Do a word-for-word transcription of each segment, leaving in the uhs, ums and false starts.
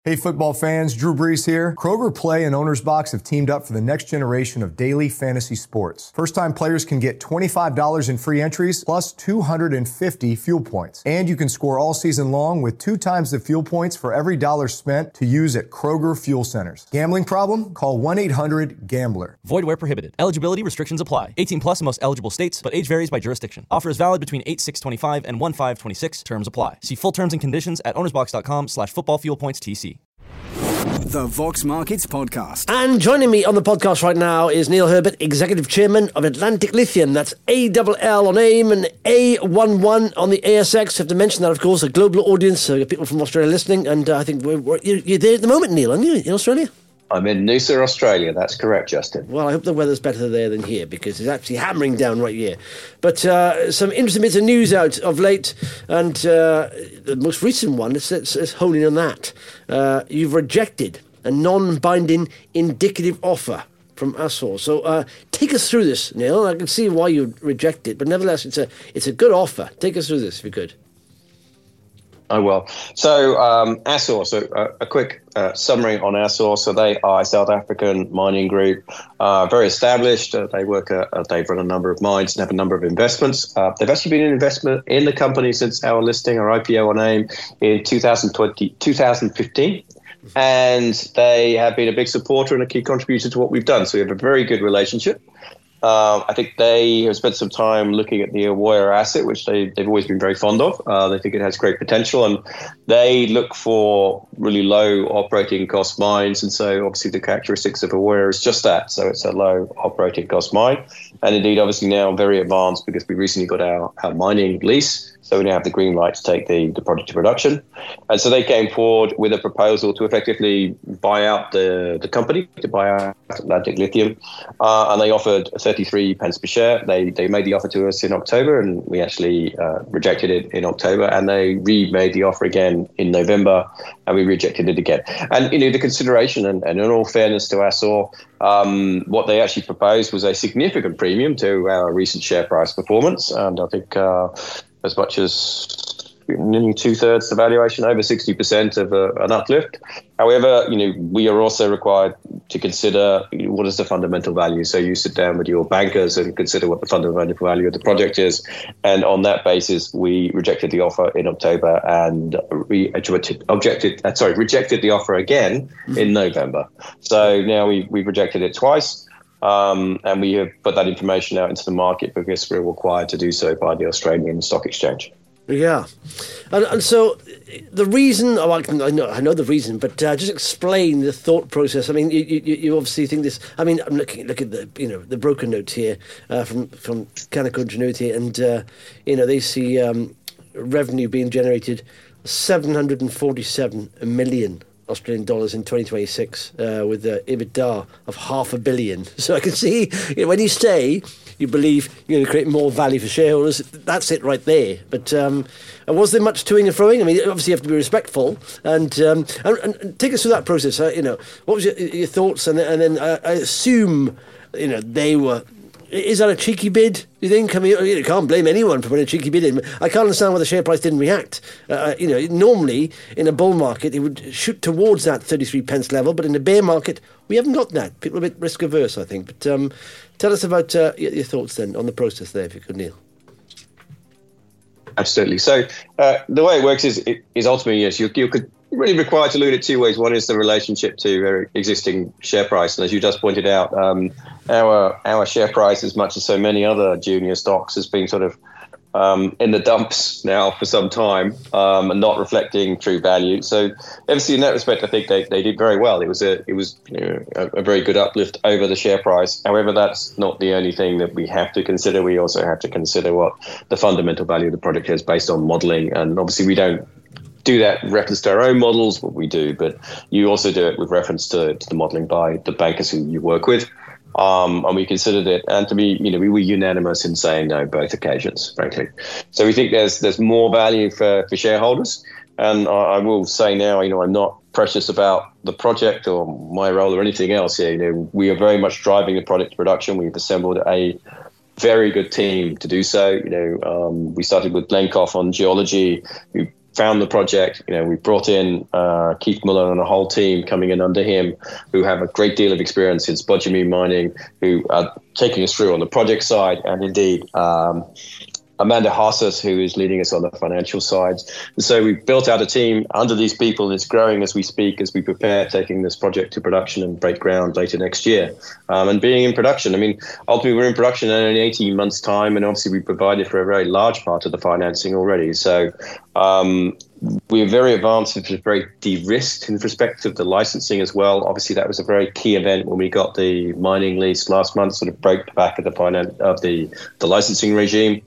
Hey football fans, Drew Brees here. Kroger Play and Owner's Box have teamed up for the next generation of daily fantasy sports. First-time players can get twenty-five dollars in free entries plus two hundred fifty fuel points. And you can score all season long with two times the fuel points for every dollar spent to use at Kroger Fuel Centers. Gambling problem? Call one eight hundred gambler. Void where prohibited. Eligibility restrictions apply. eighteen plus in most eligible states, but age varies by jurisdiction. Offer is valid between eight six twenty-five and one five twenty-six. Terms apply. See full terms and conditions at ownersbox.com slash football fuel points TC. The Vox Markets Podcast. And joining me on the podcast right now is Neil Herbert, Executive Chairman of Atlantic Lithium. That's A L L on AIM and A eleven on the A S X. I have to mention that, of course, a global audience. So people from Australia listening. And uh, I think we're, we're, you're, you're there at the moment, Neil, aren't you, in Australia? I'm in Noosa, Australia. That's correct, Justin. Well, I hope the weather's better there than here because it's actually hammering down right here. But uh, some interesting bits of news out of late, and uh, the most recent one is, is, is honing on that. Uh, you've rejected a non-binding indicative offer from Assor. So uh, take us through this, Neil. I can see why you reject it, but nevertheless, it's a it's a good offer. Take us through this, if you could. Oh, well. So um, Assor, so uh, a quick uh, summary on Assor. So they are a South African mining group, uh, very established. Uh, they work, uh, they've run a number of mines and have a number of investments. Uh, they've actually been an investment in the company since our listing, our I P O on AIM in two thousand twenty, two thousand fifteen. And they have been a big supporter and a key contributor to what we've done. So we have a very good relationship. Uh, I think they have spent some time looking at the Ewoyaa asset, which they, they've always been very fond of. Uh, they think it has great potential, and they look for really low operating cost mines. And so obviously the characteristics of Ewoyaa is just that. So it's a low operating cost mine. And indeed, obviously now very advanced because we recently got our, our mining lease. So we now have the green light to take the, the project to production. And so they came forward with a proposal to effectively buy out the, the company, to buy out Atlantic Lithium. Uh, and they offered thirty-three pence per share. They they made the offer to us in October, and we actually uh, rejected it in October. And they remade the offer again in November, and we rejected it again. And, you know, the consideration, and, and in all fairness to Assor, um, what they actually proposed was a significant premium to our recent share price performance. And I think uh, as much as nearly two-thirds the valuation, over sixty percent of a, an uplift. However, you know, we are also required to consider, you know, what is the fundamental value. So you sit down with your bankers and consider what the fundamental value of the project is. And on that basis, we rejected the offer in October and re- objected, uh, sorry, rejected the offer again in November. So now we, we've rejected it twice. Um, and we have put that information out into the market because we're required to do so by the Australian Stock Exchange. Yeah, and, and so the reason, oh, I, can, I know I know the reason, but uh, just explain the thought process. I mean, you, you, you obviously think this. I mean, I'm looking look at the you know the broker notes here uh, from from Canaccord Genuity, and uh, you know they see um, revenue being generated seven hundred and forty-seven million Australian dollars in twenty twenty-six, uh, with the EBITDA of half a billion. So I can see, you know, when you say you believe you're going to create more value for shareholders, that's it right there. But um, was there much toing and froing? I mean, obviously you have to be respectful and um, and, and take us through that process. Uh, you know, what was your, your thoughts? And, and then uh, I assume, you know, they were. Is that a cheeky bid, you think? I mean, you can't blame anyone for putting a cheeky bid in. I can't understand why the share price didn't react. Uh, you know, normally in a bull market, it would shoot towards that thirty-three pence level, but in a bear market, we haven't got that. People are a bit risk averse, I think. But um, tell us about uh, your, your thoughts then on the process there, if you could, Neil. Absolutely. So uh, the way it works is, is ultimately, yes, you, you could really required to look at it two ways. One is the relationship to our existing share price. And as you just pointed out, um, our our share price, as much as so many other junior stocks, has been sort of um, in the dumps now for some time um, and not reflecting true value. So obviously in that respect, I think they, they did very well. It was a it was you know, a, a very good uplift over the share price. However, that's not the only thing that we have to consider. We also have to consider what the fundamental value of the product is based on modelling. And obviously we don't do that in reference to our own models, what we do, but you also do it with reference to, to the modelling by the bankers who you work with. Um, and we considered it, and to be, you know, we were unanimous in saying no both occasions, frankly. So we think there's there's more value for, for shareholders. And I, I will say now, you know, I'm not precious about the project or my role or anything else here. You know, we are very much driving the product to production. We've assembled a very good team to do so. You know, um, we started with Glencoff on geology, who found the project. You know, we brought in uh, Keith Muller and a whole team coming in under him who have a great deal of experience in spodumene mining, who are taking us through on the project side, and indeed um, Amanda Harsas, who is leading us on the financial side. And so we've built out a team under these people, and it's growing as we speak, as we prepare taking this project to production and break ground later next year. Um, and being in production, I mean, ultimately we're in production in only eighteen months' time, and obviously we provided for a very large part of the financing already. So um, we're very advanced, which is very de-risked in respect of the licensing as well. Obviously, that was a very key event when we got the mining lease last month, sort of broke the back of the finance of the, the licensing regime.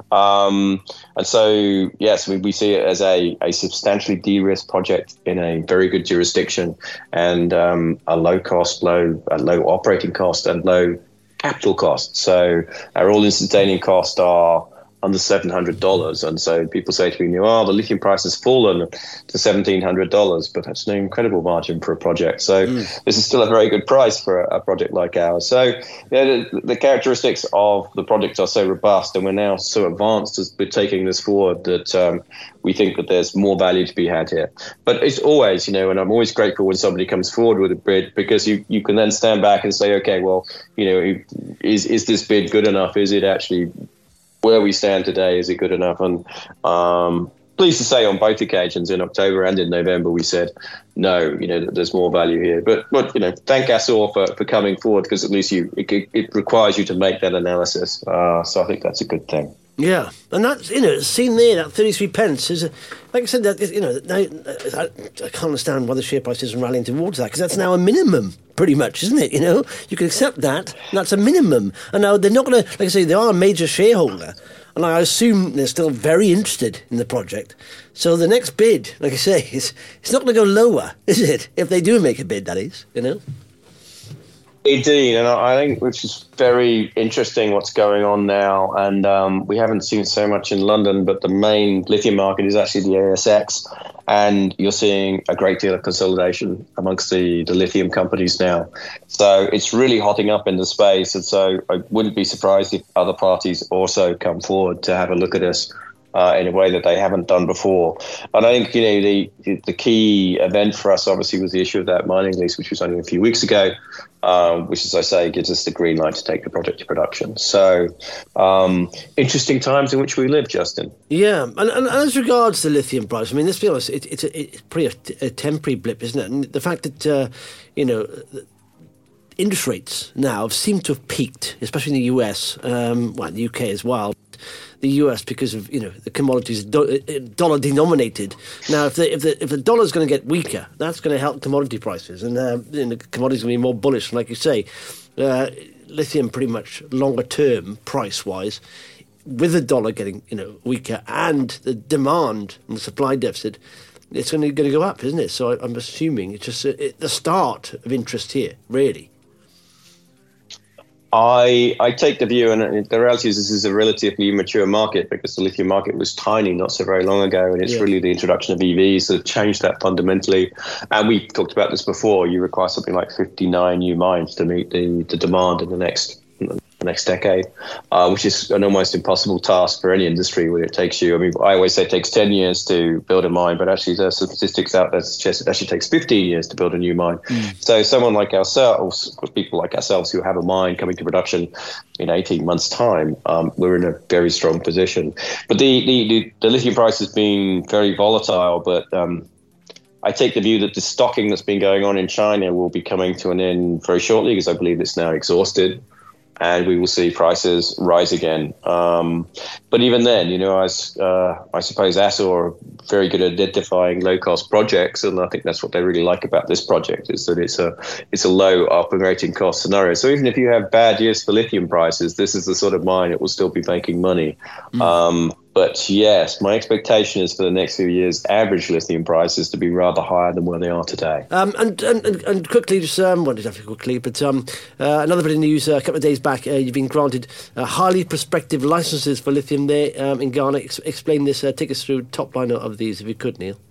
Um, and so, yes, we, we see it as a, a substantially de-risked project in a very good jurisdiction, and um, a low cost, low, a low operating cost and low capital cost. So our all-in sustaining costs are under seven hundred dollars. And so people say to me, oh, the lithium price has fallen to seventeen hundred dollars, but that's an incredible margin for a project. So mm. this is still a very good price for a, a project like ours. So you know, the, the characteristics of the project are so robust, and we're now so advanced as we're taking this forward that um, we think that there's more value to be had here. But it's always, you know, and I'm always grateful when somebody comes forward with a bid, because you, you can then stand back and say, okay, well, you know, is, is this bid good enough? Is it actually where we stand today, is it good enough? And um, pleased to say on both occasions, in October and in November, we said, no, you know, there's more value here. But, but you know, thank Assur for, for coming forward, because at least you it, it requires you to make that analysis. Uh, so I think that's a good thing. Yeah, and that's, you know, seen there, that thirty-three pence is, a, like I said, that you know, now, I, I can't understand why the share price isn't rallying towards that, because that's now a minimum, pretty much, isn't it? You know, you can accept that, and that's a minimum. And now they're not going to, like I say, they are a major shareholder, and I assume they're still very interested in the project. So the next bid, like I say, is it's not going to go lower, is it? If they do make a bid, that is, you know. Indeed, and I think which is very interesting what's going on now, and um, we haven't seen so much in London, but the main lithium market is actually the A S X, and you're seeing a great deal of consolidation amongst the, the lithium companies now. So it's really hotting up in the space, and so I wouldn't be surprised if other parties also come forward to have a look at us Uh, in a way that they haven't done before. And I think, you know, the the key event for us obviously was the issue of that mining lease, which was only a few weeks ago, um, which, as I say, gives us the green light to take the project to production. So um, interesting times in which we live, Justin. Yeah, and, and as regards the lithium price, I mean, let's be honest, it, it's, a, it's pretty a, a temporary blip, isn't it? And the fact that, uh, you know, interest rates now seem to have peaked, especially in the U S, um, well, in the U K as well. The U S, because of, you know, the commodities do, dollar denominated. Now, if the if the if the dollar's going to get weaker, that's going to help commodity prices, and uh, you know, commodities are going to be more bullish. And like you say, uh, lithium pretty much longer term price wise, with the dollar getting, you know, weaker and the demand and the supply deficit, it's going to going to go up, isn't it? So I, I'm assuming it's just a, it, the start of interest here, really. I I take the view, and the reality is this is a relatively immature market, because the lithium market was tiny not so very long ago, and it's yeah. really the introduction of E Vs that changed that fundamentally. And we talked about this before. You require something like fifty-nine new mines to meet the, the demand in the next the next decade, uh, which is an almost impossible task for any industry when it takes you, I mean, I always say it takes ten years to build a mine, but actually there's some statistics out there that suggest it actually takes fifteen years to build a new mine. Mm. So someone like ourselves, people like ourselves who have a mine coming to production in eighteen months' time, um, we're in a very strong position. But the, the, the, the lithium price has been very volatile, but um, I take the view that the stocking that's been going on in China will be coming to an end very shortly, because I believe it's now exhausted, and we will see prices rise again. Um, but even then, you know, as uh, I suppose Assur are very good at identifying low-cost projects, and I think that's what they really like about this project, is that it's a it's a low operating cost scenario. So even if you have bad years for lithium prices, this is the sort of mine that will still be making money. Mm. Um, But yes, my expectation is for the next few years, average lithium prices to be rather higher than where they are today. Um, and, and and quickly, just um, well, not quickly, but um, uh, another bit of news. Uh, a couple of days back, uh, you've been granted uh, highly prospective licenses for lithium there um, in Ghana. Ex- explain this. Uh, take us through top line of these, if you could, Neil.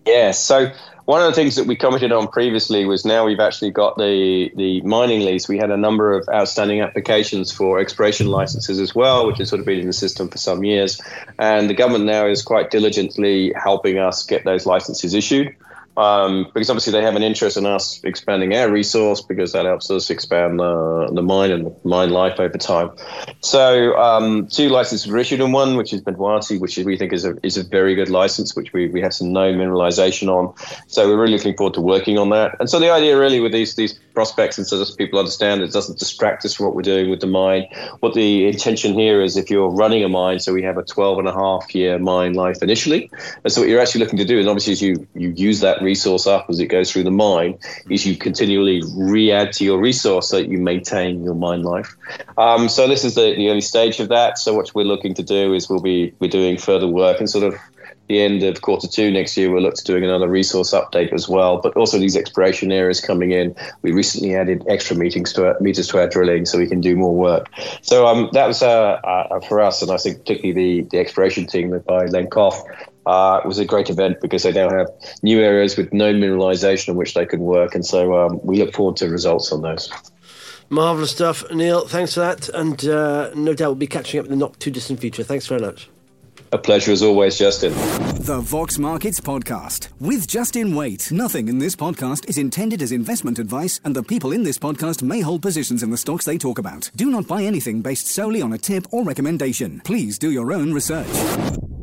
Yeah, so one of the things that we commented on previously was now we've actually got the, the mining lease. We had a number of outstanding applications for exploration licenses as well, which has sort of been in the system for some years. And the government now is quite diligently helping us get those licenses issued. Um, because obviously they have an interest in us expanding our resource, because that helps us expand uh, the mine and mine life over time. So um, two licenses were issued, and one, which is Bidwasi, which we think is a is a very good license, which we, we have some known mineralization on. So we're really looking forward to working on that. And so the idea really with these these prospects, and so that people understand, it doesn't distract us from what we're doing with the mine. What the intention here is, if you're running a mine, so we have a twelve and a half year mine life initially. And so what you're actually looking to do is, obviously, as you, you use that resource up as it goes through the mine, is you continually re-add to your resource so that you maintain your mine life. Um, so this is the, the early stage of that. So what we're looking to do is we'll be we're doing further work, and sort of the end of quarter two next year, we'll look to doing another resource update as well. But also these exploration areas coming in, we recently added extra meetings to our, meters to our drilling so we can do more work. So um, that was uh, uh, for us, and I think particularly the, the exploration team led by Len Koff. Uh, it was a great event because they now have new areas with known mineralization on which they can work. And so um, we look forward to results on those. Marvellous stuff, Neil. Thanks for that. And uh, no doubt we'll be catching up in the not too distant future. Thanks very much. A pleasure as always, Justin. The Vox Markets Podcast with Justin Waite. Nothing in this podcast is intended as investment advice, and the people in this podcast may hold positions in the stocks they talk about. Do not buy anything based solely on a tip or recommendation. Please do your own research.